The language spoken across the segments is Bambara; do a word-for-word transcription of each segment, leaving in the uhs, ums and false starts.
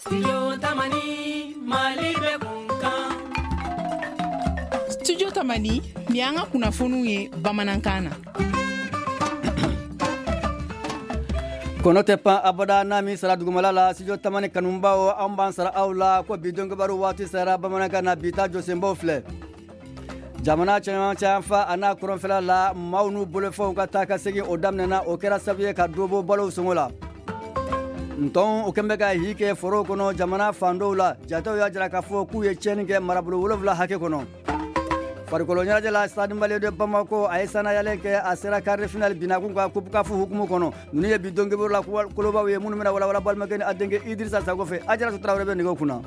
Studio Tamani Malibe Kunkan. Studio Tamani ni an ka kunnafoniw ye bamanankan na. Kono tɛ pan abada n'a min sara dugumala la studio Tamani kanubaw an b'an sara aw la ko bi dɔnkibaru waati sera bamanankan na bi ta jɔsenbaw filɛ. Jamana cɛmancɛ an fa a n'a kɔrɔnfɛla la maaw n'u bolofɛnw ka taa ka segin o daminɛna o kɛra sababu ye ka dɔ bɔ balow sɔngɔ la. Ntɔn o kɛn bɛ ka hi kɛ forow kɔnɔ jamana fan dɔw la jatew y'a jira k'a fɔ k'u ye tiɲɛni kɛ marabolo wolonwula hakɛ kɔnɔ. Farikolo ɲɛnajɛ la Stade Malien de Bamako a ye sanayalen kɛ a sera quart de finale binakun ka Coupe C A F hukumu kɔnɔ. Ninnu ye bi dɔnkibaru la kolobaw ye minnu bɛna walawala balimakɛ ni a denkɛ Idrissa Sago fɛ. Ajaratu Traoré bɛ nɛgɛw kunna.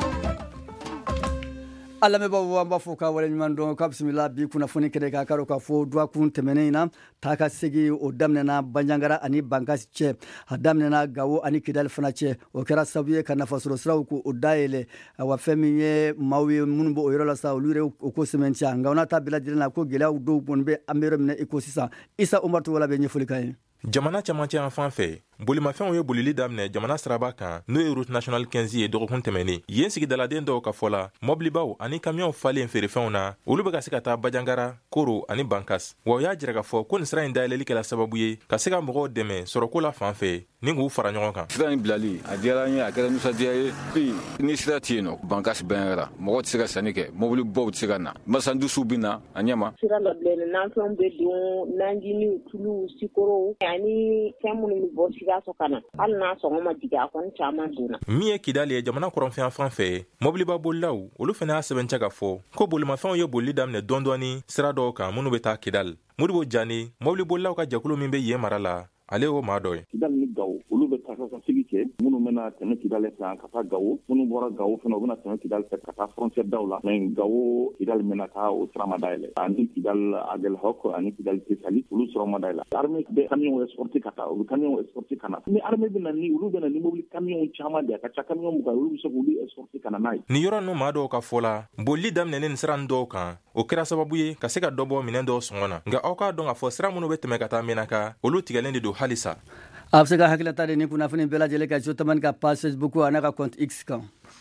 Alamɛbaaw an b'a fɔ k'a waleɲuman dɔn k'a bisimila bi kunnafoni kɛnɛ kan k'a dɔn k'a fɔ duwakun tɛmɛnen in na taa ka segin o daminɛna Bandiagara ani Bankasi cɛ a daminɛna Gawo ani Kidali fana cɛ o kɛra sababu ye ka nafasɔrɔ siraw k'o dayɛlɛ wa fɛn min ye maaw ye minnu bɛ o yɔrɔ la sa olu yɛrɛ o ko sɛmɛntiya nka o n'a ta bɛɛ lajɛlen na ko gɛlɛyaw dɔw kɔni bɛ an bɛ yɔrɔ min na i ko sisan Isa Umaru Togola bɛ ɲɛfɔli k'an ye. Jamana cɛmancɛ yan fan fɛ bolimafɛnw ye bolili daminɛ jamana siraba kan n'o ye route nationale quinze ye dɔgɔkun tɛmɛnen yen sigidaladen dɔw ka fɔ la mobilibaw ani kamiyɔnw falen feerefɛnw na olu bɛ ka se ka taa Bandiagara, Koro ani Bankas wa o y'a jira k'a fɔ ko nin sira in dayɛlɛli kɛla sababu ye ka se ka mɔgɔw dɛmɛ sɔrɔko la fan fɛ ni k'u fara ɲɔgɔn kan. Sira in bilali a diyara n ye a kɛra nisɔndiya ye bi ni sira tɛ yen nɔ Bankas Bandiagara mɔgɔ tɛ se ka sanni kɛ mobilibaw tɛ se ka na masandusuw bɛ na a ɲɛma. Sira labilalen nafɛnw bɛ don najiniw tuluw sikorow ani fɛn minnu bɛ bɔ Sikaso ka na hali n'a sɔngɔ ma jigin a kɔni caman donna. Min ye Kidali ye jamana kɔrɔnfɛn fan fɛ mobiliba bolilaw olu fana y'a sɛbɛntiya ka fɔ ko bolimafɛnw ye bolili daminɛ dɔɔni dɔɔni sira dɔw kan minnu bɛ taa Kidali. Modibo Jani mobili bolilaw ka jɛkulu min bɛ yen mara la ale y'o maa dɔ ye. Kidali ni Gawo olu bɛ taa ka sigi kɛ minnu bɛna tɛmɛ Kidali fɛ ka taa Gawo minnu bɔra Gawo fana u bɛna tɛmɛ Kidali fɛ ka taa frontière daw la mais Gawo Kidali mɛna taa o sira ma dayɛlɛ ani Kidali Aguelhok ani Kidali Tesali olu sira ma dayɛlɛ. Armée bɛ camion exporté ka taa olu camion exporté ka na mais armée bɛna ni olu bɛna ni mobili camion caman de a ka ca camion mugan olu bɛ se k'olu exporté ka na n'a ye. Ni yɔrɔ ninnu maa dɔw ka fɔ la bolili daminɛnen nin sira dɔw kan o kɛra sababu ye ka se ka dɔ bɔ minɛn dɔw sɔngɔ na nka aw k'a dɔn k'a fɔ sira minnu bɛ tɛmɛ ka taa Menaka olu tigɛlen de don halisa. A bɛ se ka hakilata de ni kunnafoni bɛɛ lajɛlen ka studio Tamani ka page Facebook a n'a ka compte X kan.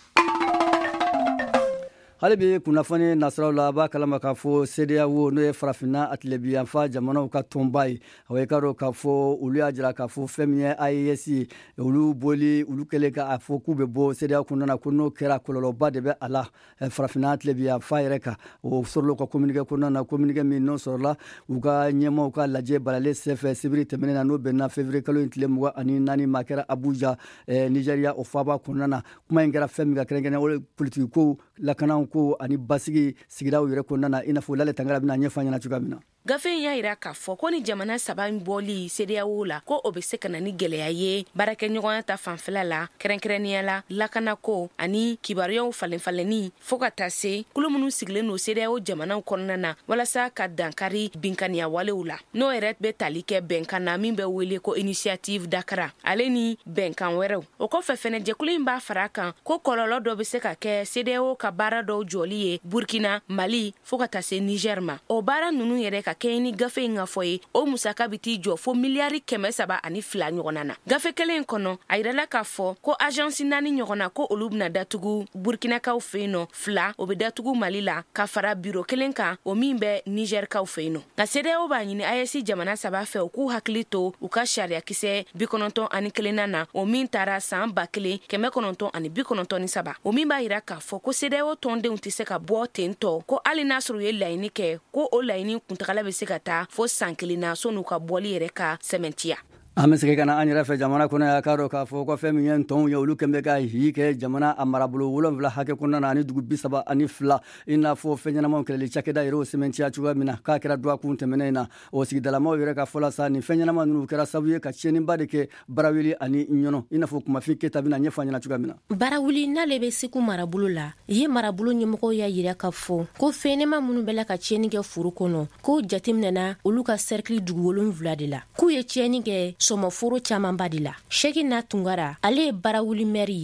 Hali bi kunnafoni nasiraw la a b'a kalama k'a fɔ C D A O n'o ye farafinna a tilebiyanfa jamanaw ka tɔnba ye a i ka dɔn k'a fɔ olu y'a jira k'a fɔ fɛn min ye A E S ye olu boli olu kɛlen k'a fɔ k'u bɛ bɔ C D A O kɔnɔna na ko n'o kɛra kɔlɔlɔba de bɛ a la farafinna tilebiyanfa yɛrɛ kan o sɔrɔla ka communiqué kɔnɔna na communiqué min n'o sɔrɔla u ka ɲɛmaaw ka lajɛ balalen senfɛ sibiri tɛmɛnen na n'o bɛnna février kalo in tile mugan ani naani ma kɛra Abuja Nigeria o faaba kɔnɔna na kuma in kɛra fɛn min ka kɛrɛnkɛrɛnnen o politiki ko lakanaw ko ani basigi sigidaw yɛrɛ kɔnɔna na i n'a fɔ Lale Tangara bɛna ɲɛfɔ an ɲɛna cogoya min na. Gafe in y'a jira k'a fɔ ko ni jamana saba in bɔli C D A O la ko o bɛ se ka na ni gɛlɛya ye baarakɛɲɔgɔnya ta fanfɛla la kɛrɛnkɛrɛnnenya la lakanako ani kibaruyaw falenfalenni fo ka taa se kulo minnu sigilen no C D A O jamanaw kɔnɔna na walasa ka dankari binkaniya walew la n'o yɛrɛ bɛ tali kɛ bɛnkan na min bɛ wele ko initiative Dakar ale ni bɛnkan wɛrɛw o kɔfɛ fɛnɛ jɛkulu in b'a fara kan ko kɔlɔlɔ dɔ bɛ se ka kɛ C D A O ka baara dɔw jɔli ye Burkina Mali fo ka taa se Niger ma o baara ninnu yɛrɛ ka kɛ ni gafe in ka fɔ ye o musaka bɛ t'i jɔ fo miliyari kɛmɛ saba ani fila ɲɔgɔnna na gafe kelen in kɔnɔ a yirala k'a fɔ ko agence naani ɲɔgɔnna ko olu bɛna datugu Burkinakaw fɛ yen nɔ fila o bɛ datugu Mali la ka fara biro kelen kan o min bɛ Nigerkaw fɛ yen nɔ nka C D A O b'a ɲini A E S jamana saba fɛ u k'u hakili to u ka sariya kisɛ bi kɔnɔntɔn ani kelenna na o min taara san ba kelen kɛmɛ kɔnɔntɔn ani bi kɔnɔntɔn ni saba o min b'a yira k'a fɔ ko C D A O tɔndenw tɛ se ka bɔ ten tɔ ko hali n'a sɔrɔ u ye laɲini kɛ ko o laɲini kuntagala bɛ se ka taa fo san kelen na sɔn'u ka bɔli yɛrɛ ka sɛmɛntiya. An bɛ segin ka na an yɛrɛ fɛ jamana kɔnɔ ya k'a dɔn k'a fɔ ko fɛn min ye tɔnw ye olu kɛn bɛ ka hi kɛ jamana a marabolo wolonwula hakɛ kɔnɔna na ani dugu bi saba ani fila i n'a fɔ fɛn ɲɛnamaw kɛlɛli cakɛda yɛrɛ o sɛmɛntiya cogoya min na k'a kɛra duwakun tɛmɛnen in na o sigidalamaw yɛrɛ ka fɔ la sa nin fɛn ɲɛnama ninnu kɛra sababu ye ka tiɲɛniba de kɛ barawuli ani ɲɔnɔ i n'a fɔ kumafin keta bɛna ɲɛfɔ an ɲɛna cogoya min na. Barawuli n'ale bɛ Segu marabolo la ye marabolo ɲɛmɔgɔw y'a yira ka fɔ ko fɛnɲɛnama minnu bɛ la ka tiɲɛni kɛ foro kɔnɔ k'o jateminɛna olu ka cercle dugu wolonwula de la k'u ye tiɲɛni kɛ sɔmɔforo caman Sheikh Tungara ale ye Barawuli maire ye. Les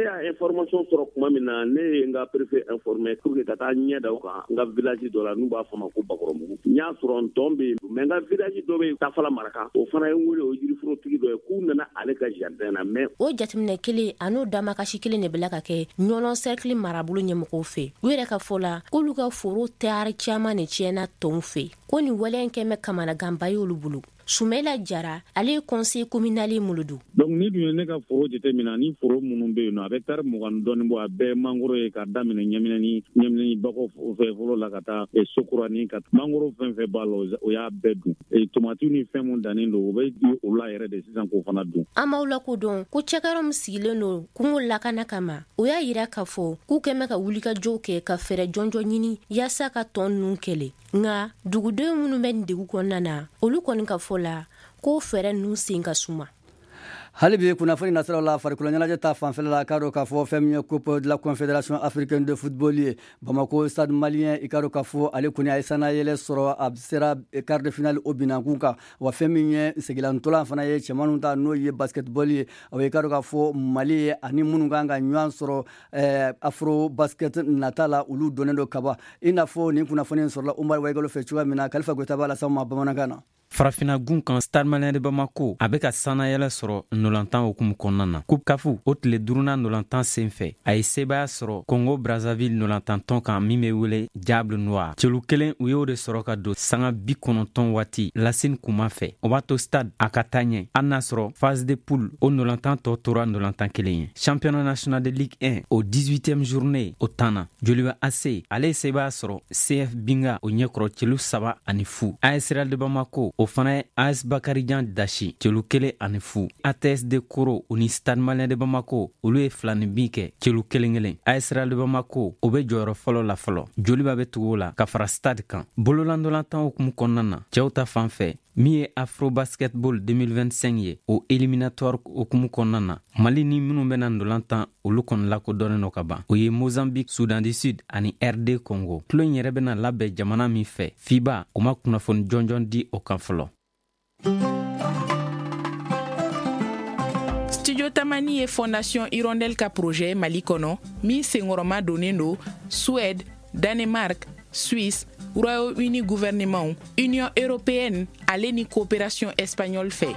y'a information sɔrɔ kuma min na ne ye n ka préfet informé pour que ka taa ɲɛ da o kan n ka village dɔ la n'u b'a fɔ ma ko Bakɔrɔmugu n y'a sɔrɔ n tɔn bɛ yen mais n ka village dɔ bɛ yen Tafala Maraka o fana ye n wele o yiriforotigi dɔ ye k'u nana ale ka jardin na mais o jateminɛ kelen a n'o damakasi kelen de bila ka kɛ ɲɔlɔn cercle marabolo ɲɛmɔgɔw fɛ u yɛrɛ ka fɔ la k'olu ka foro tɛari caman de tiɲɛna tɔnw fɛ ko nin waleya in kɛmɛ kamanaganba ye olu bolo. Soumela Jara ale ye conseil communal muludu. Donc ni dun ye ne ka foro jate mina ni foro minnu bɛ yen nɔ a bɛ tari mugan dɔɔni bɔ a bɛɛ mangoro ye ka daminɛ ɲɛminɛni ɲɛminɛni bako fɛ fɔlɔ la ka taa sokura ni ka mangoro fɛn fɛn b'a la o y'a bɛɛ dun tomati ni fɛn mun dannen don o bɛ di o la yɛrɛ de sisan k'o fana dun. An b'aw lakodɔn ko cɛkɛrɛ min sigilen don kungo lakana kama o y'a yira k'a fɔ k'u kɛmɛ ka wulikajɔw kɛ ka fɛɛrɛ jɔnjɔ ɲini yaasa ka tɔn ninnu kɛlɛ nka dugudenw minnu bɛ nin degun kɔnɔna na olu kɔni ka fɔ la ko fɛɛrɛ ninnu sen ka suma. hali bi kunnafoni nasiraw la farikolo ɲɛnajɛ ta fanfɛla la k'a dɔn k'a fɔ fɛn min ye coupe de la confédération africaine de football ye Bamako stade malien i k'a dɔn k'a fɔ ale kɔni a ye sanayɛlɛ sɔrɔ a sera quart de finale o binankun kan wa fɛn min ye segilantɔla fana ye cɛmannu ta n'o ye basketball ye o ye k'a dɔn k'a fɔ Mali ye ani minnu kan ka ɲɔgɔn sɔrɔ eh, afro basket nata la olu donnen don kaba i n'a fɔ nin kunnafoni sɔrɔla Umar Waigalo fɛ cogoya min na Kalifa Goyita b'a las'aw ma bamanankan na. Farafina gun kan Stade Malien de Bamako a bɛ ka sanayɛlɛ sɔrɔ ndolantan hukumu kɔnɔna na. Coupe kafu o tile duurunan ndolantan sen fɛ a ye sebaya sɔrɔ Congo Brazzaville ndolantan tɔn kan min bɛ wele Diable Noir. Cɛlu kelen u y'o de sɔrɔ ka don sanga bi kɔnɔntɔn waati Lasine Kuma fɛ. O b'a to stade a ka taa ɲɛ hali n'a sɔrɔ phase de poule o ndolantan tɔ tora ndolantan kelen ye. Championnat national de Ligue un o dix-huitième journée o tan na Joliba A C ale ye sebaya sɔrɔ C F Binga o ɲɛkɔrɔ cɛlu saba ani fu. A S Real de Bamako o fana ye A S Bakarijan Dashi cɛlu kelen ani fu. A T S de Koro o ni Stade Malien de Bamako olu ye fila ni bin kɛ cɛlu kelen kelen. A S Real de Bamako o bɛ jɔyɔrɔ fɔlɔ la fɔlɔ. Joliba bɛ tugu o la ka fara stade kan. Bololandolantan hukumu kɔnɔna na cɛw ta fan fɛ min ye Afro Basketball deux mille vingt-cinq ye o éliminatoire hukumu kɔnɔna na Mali ni minnu bɛna ndolantan olu kɔni lakodɔnnen no ka ban. O ye Mozambique, Soudan du Sud ani R D Congo. Tulo in yɛrɛ bɛna labɛn jamana min fɛ FIBA o ma kunnafoni jɔnjɔn di o kan fɔlɔ. Studio Tamani et Fondation Hirondelle ka projet Mali kɔnɔ min senkɔrɔma donnen don Suède, Danemark, Suisse, Royaume-Uni gouvernement, Union européenne ale ni coopération espagnole fɛ.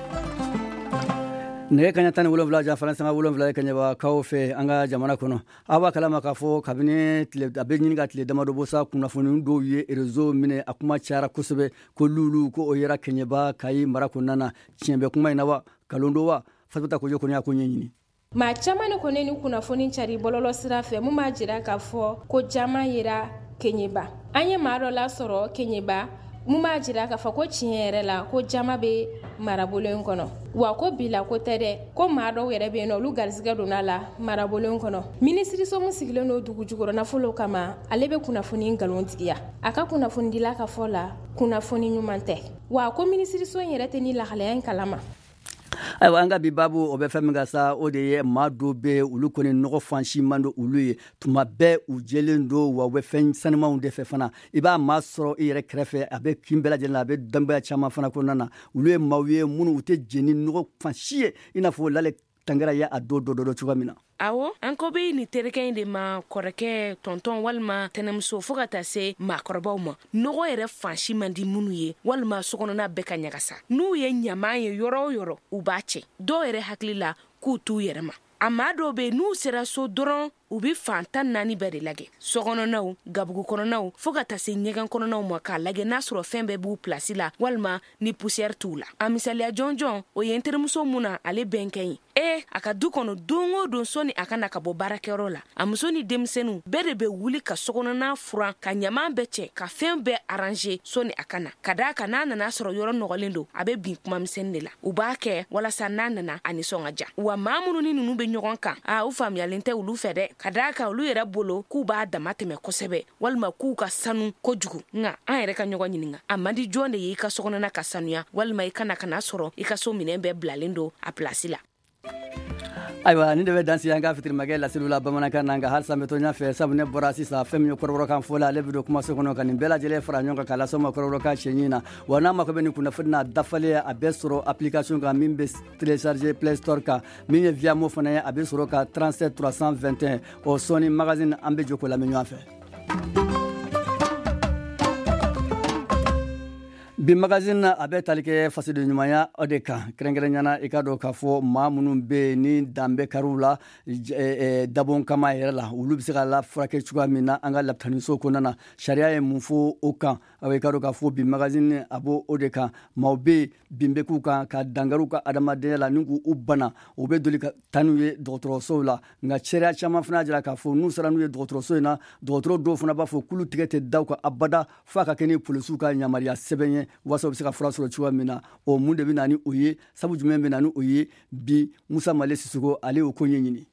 nɛgɛ kaɲa tan ni wolonwula janfara sanga wolonwula ye kɛɲɛbakaw fɛ an ka jamana kɔnɔ aw b'a kalama k'a fɔ kabini a bɛ ɲini ka tile damadɔ bɔ sa kunnafoni dɔw ye réseau minɛ a kuma cayara kosɛbɛ ko lulu ko o yera kɛɲɛba Kayi mara kɔnɔna na tiɲɛ bɛ kuma in na wa kalon don wa Fatuma Kojo kɔni y'a ko ɲɛɲini. maa caman de kɔni ni kunnafoni cari bɔlɔlɔ sira fɛ mun b'a jira k'a fɔ ko jama yera Keɲeba. An ye maa dɔ lasɔrɔ Keɲeba mun b'a jira k'a fɔ ko tiɲɛ yɛrɛ la ko jama bɛ marabolo in kɔnɔ wa ko bila ko tɛ dɛ ko maa dɔw yɛrɛ bɛ yen nɔ olu garisɛgɛ donna la marabolo in kɔnɔ. minisiriso min sigilen don dugu jukɔrɔ nafolo kama ale bɛ kunnafoni nkalon tigiya a ka kunnafoni dila ka fɔ la kunnafoni ɲuman tɛ wa ko minisiriso in yɛrɛ tɛ ni lahalaya in kalama. ayiwa an ka bi babu o bɛ fɛn min ka sa o de ye maa dɔw bɛ olu kɔni nɔgɔ fansi man don olu ye tuma bɛɛ u jɛlen don wa u bɛ fɛn sanumanw de fɛ fana i b'a maa sɔrɔ i yɛrɛ kɛrɛfɛ a bɛ kin bɛɛ lajɛlen na a bɛ danbaya caman fana kɔnɔna na olu ye maaw ye minnu u tɛ jɛni nɔgɔ fansi ye i n'a fɔ Lale Tangara ye a dɔ dɔ dɔ cogoya min na. Awɔ an ko bɛ ni terikɛ in de ma kɔrɔkɛ tɔntɔn walima tɛnɛmuso fo ka taa se maakɔrɔbaw ma nɔgɔ yɛrɛ fansi man di minnu ye walima sokɔnɔna bɛɛ ka ɲagasa n'u ye ɲaman ye yɔrɔ o yɔrɔ u b'a cɛ dɔw yɛrɛ hakili la k'u t'u yɛrɛ ma a maa dɔw bɛ n'u sera so dɔrɔn u bɛ fan tan naani bɛɛ de lajɛ sokɔnɔnaw gabugu kɔnɔnaw fo ka taa se ɲɛgɛn kɔnɔnaw ma k'a lajɛ n'a sɔrɔ fɛn bɛɛ b'u pilasi la walima ni poussière t'u la a misaliya jɔnjɔn o ye n terimuso mun na ale bɛnkɛ ye e a ka du kɔnɔ don o don sɔni a ka na ka bɔ baarakɛyɔrɔ la a muso ni denmisɛnninw bɛɛ de bɛ wuli ka sokɔnɔna furan ka ɲaman bɛɛ cɛ ka fɛn bɛɛ arranger sɔni a ka na ka d'a kan n'a nana sɔrɔ yɔrɔ nɔgɔlen don a bɛ bin kuma misɛnnin de la u b'a kɛ walasa n'a nana a nisɔn ka ja wa maa minnu ni ninnu bɛ ɲɔgɔn kan a u faamuyalen tɛ olu fɛ dɛ ka d'a kan olu yɛrɛ bolo k'u b'a dama tɛmɛ kosɛbɛ walima k'u ka sanu kojugu nka an yɛrɛ ka ɲɔgɔn ɲininka a man di jɔn de ye i ka sokɔnɔna ka sanuya walima i kana kana sɔrɔ i ka so minɛn bɛɛ bilalen don a pilasi la. ayiwa ni de bɛ dansi an ka fitirimakɛ laseliw la bamanankan na nka halisa n bɛ to ɲɛfɛ sabu ne bɔra sisan fɛn min ye kɔrɔbɔrɔkan fɔ la ale bɛ don kumaso kɔnɔ ka nin bɛɛ lajɛlen fara ɲɔgɔn kan k'a las'o ma kɔrɔbɔrɔkan cɛɲi na wa n'a mako bɛ nin kunnafoni n'a dafalen a bɛ sɔrɔ application kan min bɛ télécharger play store kan min ye via mo fana ye a bɛ sɔrɔ ka trente-sept trois cent vingt et un o sɔni magazine an bɛ jɔ k'o lamɛn ɲɔgɔn fɛ. bi magazine a bɛ tali kɛ fasido ɲumanya o de kan kɛrɛnkɛrɛnyana i ka dɔn k'a fɔ maa minnu bɛ yen ni dan bɛ kariw la dabɔn kama yɛrɛ la olu bɛ se ka la furakɛ cogoya min na an ka lapitaniso kɔnɔna na sariya ye mun fɔ o kan i ka dɔn k'a fɔ bi magazine a b'o o de kan maaw bɛ yen bin bɛ k'u kan ka dankariw ka adamadenya la ni k'u bana u bɛ doli ka taa n'u ye dɔgɔtɔrɔsow la nka sariya caman fana jira k'a fɔ n'u sera n'u ye dɔgɔtɔrɔso in na dɔgɔtɔrɔ dɔw fana b'a fɔ k'olu tigɛ tɛ da u kan abada f'a ka kɛ ni polisiw ka yamaruya sɛbɛn ye waasa u bɛ se ka fura sɔrɔ cogoya min na o mun de bɛ na ni o ye sabu jumɛn bɛ na ni o ye bi Musa Male Sisoko ale y'o ko ɲɛɲini.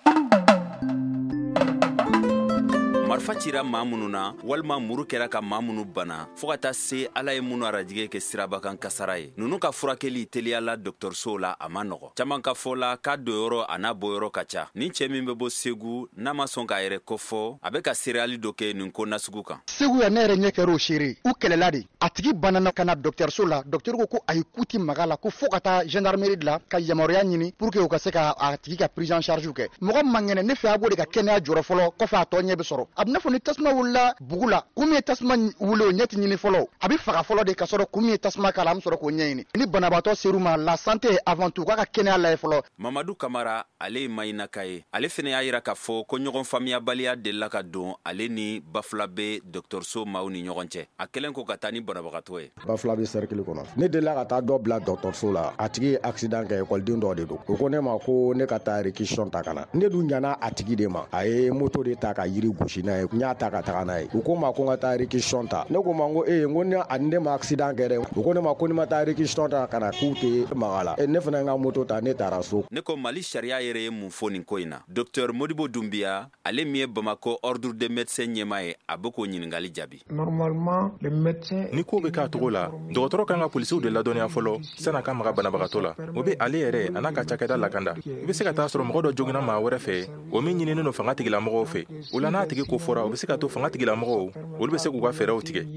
marifa cira maa minnu na walima muru kɛra ka maa minnu bana fɔɔ ka taa se ala ye minnu arajigɛ kɛ sirabakan kasara ye nunu ka furakɛli teliyala dɔgɔtɔrɔsow la a ma nɔgɔ caman ka fɔ la k'a doyɔrɔ a n'a bɔyɔrɔ ka ca ni cɛ min bɛ bɔ Segu n'a ma sɔn k'a yɛrɛ kɔfɔ a bɛ ka seereyali dɔ kɛ nin ko nasugu kan. Segu ya ne yɛrɛ ɲɛ kɛr'o seere u kɛlɛla de a tigi banana ka na dɔgɔtɔrɔso la dɔgɔtɔrɔ ko ko a ye ku ti maga la ko fɔ ka taa gendarmerie de la ka yamaruya ɲini pour que u ka se ka a tigi ka prise en charge kɛ mɔgɔ man kɛnɛ ne fɛ a b'o de ka kɛnɛya jɔrɔ fɔlɔ kɔfɛ a tɔ ɲɛ bɛ sɔrɔ a bɛ n'a fɔ ni tasuma wulila bugu la kun min ye tasuma wuli o ɲɛ tɛ ɲini fɔlɔ a bɛ faga fɔlɔ de ka sɔrɔ kun min ye tasuma k'a la an bɛ sɔrɔ k'o ɲɛɲini ni banabaatɔ ser'u ma la santé avant tout k'a ka kɛnɛya lajɛ fɔlɔ. Mamadu Kamara ale ye Mayinaka ye ale fana y'a jira k'a fɔ ko ɲɔgɔn faamuyabaliya delila ka don ale ni Bafula bɛ dɔgɔtɔrɔso maaw ni ɲɔgɔn cɛ a kɛlen ko ka taa ni banabagatɔ ye. Bafula bɛ cercle kɔnɔ ne delila ka taa dɔ bila dɔgɔtɔrɔso la a tigi ye accident kɛ ekɔliden dɔ de don o ko ne ma ko ne ka taa réquisition ta ka na ne dun ɲana a tigi de ma a ye moto de ta ka yiri gosi n'a ye n y'a ta ka taga n'a ye u ko ma ko n ka taa réquisition ta ne ko ma ko ee n ko ne a ne ma accident kɛ dɛ u ko ne ma ko ni ma taa réquisition ta ka na k'u tɛ maga la e ne fana n ka moto ta ne taara so. Ne ko Mali sariya yɛrɛ ye mun fɔ nin ko in na Docteur Modibo Doumbia ale min ye Bamako ordre des médecins ɲɛmaa ye a bɛ k'o ɲininkali jaabi. Normalement le médecin ni ko bɛ k'a togo la dɔgɔtɔrɔ kan ka polisiw de ladɔnniya fɔlɔ san'a ka maga banabagatɔ la o bɛ ale yɛrɛ a n'a ka cakɛda lakanda i bɛ se ka taa sɔrɔ mɔgɔ dɔ joginna maa wɛrɛ fɛ o min ɲininen don fanga tigilamɔgɔw fɛ o la n'a tigi ko fɔra o bɛ se ka to fanga tigilamɔgɔw olu bɛ se k'u ka fɛɛrɛw tigɛ.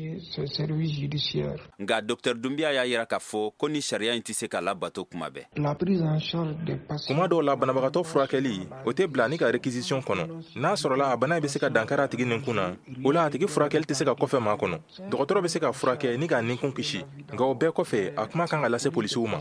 Nka Docteur Doumbia y'a yira k'a fɔ ko ni sariya in tɛ se ka labato kuma bɛɛ. kuma dɔw la banabagatɔ furakɛli o tɛ bila ni ka réquisition kɔnɔ n'a sɔrɔla a bana bɛ se ka dankari a tigi ninkun na o la a tigi furakɛli tɛ se ka kɔfɛ maa kɔnɔ dɔgɔtɔrɔ bɛ se ka furakɛ ni k'a ninkun kisi nka o bɛɛ kɔfɛ a kuma kan ka lase polisiw ma.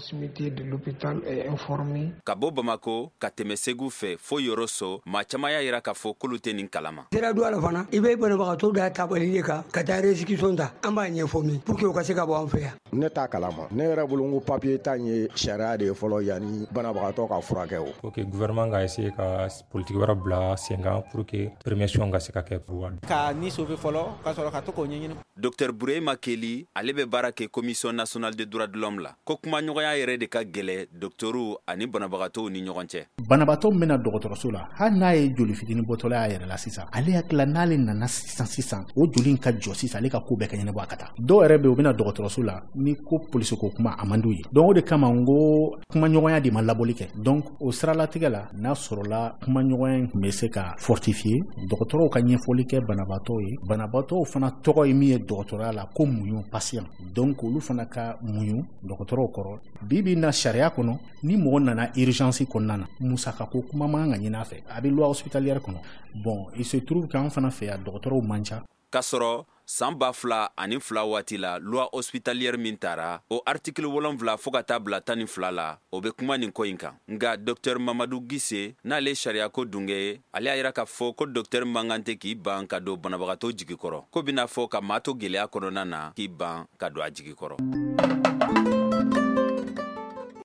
Ka bɔ Bamako ka tɛmɛ Segu fɛ fo Yoroso maa caman y'a yira k'a fɔ k'olu tɛ nin kalama. Sera du ala fana i bɛ banabagatɔ da tabali de kan ka taa réquisition ta an b'a ɲɛfɔ min pour que u ka se ka bɔ an fɛ yan. Ne t'a kalama ne yɛrɛ bolo n ko papier ta ye sariya de ye fɔlɔ yanni banabagatɔ ka furakɛ o. Ok gouvernement ka essayer ka politique wɛrɛ bila sen kan pour que prévention ka se ka kɛ pour ka ni sauver fɔlɔ ka sɔrɔ ka to k'o ɲɛɲini. Docteur Burema Keli ale bɛ baara kɛ commission nationale des droits de l'homme la ko kuma ɲɔgɔnya yɛrɛ de ka gɛlɛ docteurw ani banabagatɔw ni ɲɔgɔn cɛ. Banabagatɔ min bɛna dɔgɔtɔrɔso la hali n'a ye joli fitinin bɔtɔla y'a yɛrɛ la sisan ale hakili la n'ale nana sisan sisan o joli in ka jɔ sisan ale ka ko bɛɛ ka ɲɛnabɔ a ka taa dɔw yɛrɛ bɛ u bɛna dɔgɔtɔrɔso la ni ko polisi ko kuma a man d'u ye donc o de kama n ko kuma ɲɔgɔnya de ma labɔli kɛ donc o siralatigɛ la n'a sɔrɔla kuma ɲɔgɔnya tun bɛ se ka fortifier dɔgɔtɔrɔw ka ɲɛfɔli kɛ banabaatɔw ye banabaatɔw fana tɔgɔ ye min ye dɔgɔtɔrɔya la ko muɲu patient donc olu fana ka muɲu dɔgɔtɔrɔw kɔrɔ bi bi na sariya kɔnɔ ni mɔgɔ nana urgence kɔnɔna na musaka ko kuma man ka ɲini a fɛ a bɛ loi hospitalière kɔnɔ bon il se trouve qu'an fana fɛ yan dɔgɔtɔrɔw man ca. K'a sɔrɔ san ba fila ani fila waati la loi hospitalière min taara o article wolonwula fo ka taa bila tan ni fila la o bɛ kuma nin ko in kan nka Docteur Mamadou Gise n'ale sariya ko dunge ye ale y'a yira k'a fɔ ko docteur man kan tɛ k'i ban ka don banabagatɔ jigi kɔrɔ ko bɛna fɔ ka maa to gɛlɛya kɔnɔna na k'i ban ka don a jigi kɔrɔ.